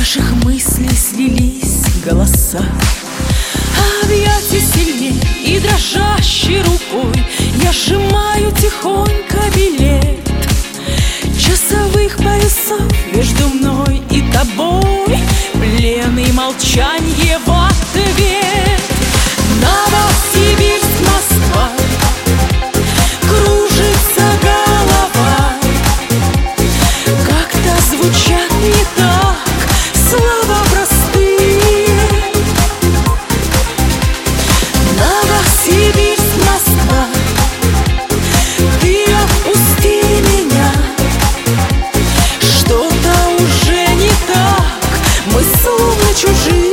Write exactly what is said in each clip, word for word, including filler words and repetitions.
наших мыслей слились голоса. Объятия сильней и дрожащей рукой я сжимаю тихонько билет часовых поясов между мной и тобой. Плен и молчанье в ответ. Новосибирск, Москва, кружится голова. Как-то звучат не так слова простые. Новосибирск, Москва, ты отпусти меня. Что-то уже не так, мы словно чужие.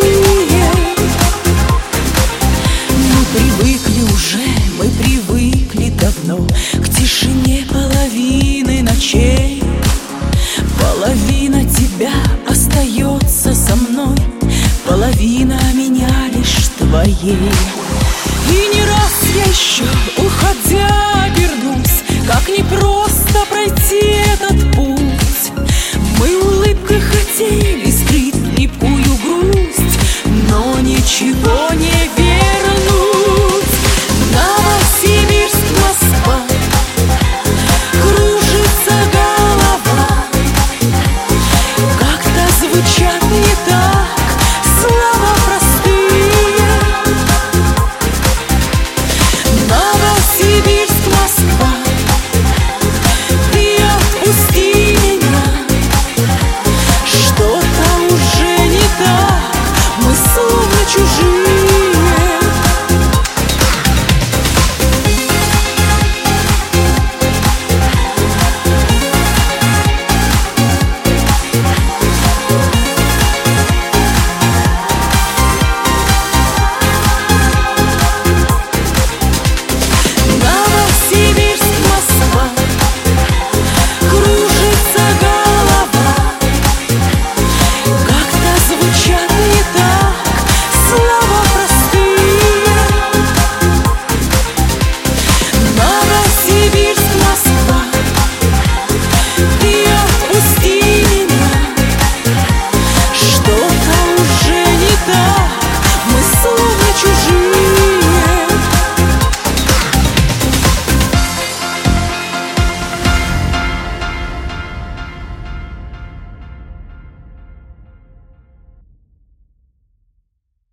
Мы привыкли уже, мы привыкли давно к тишине половины ночей. Половина тебя остается со мной, половина меня лишь твоей. И не раз я еще, уходя, обернусь, как непросто пройти этот путь.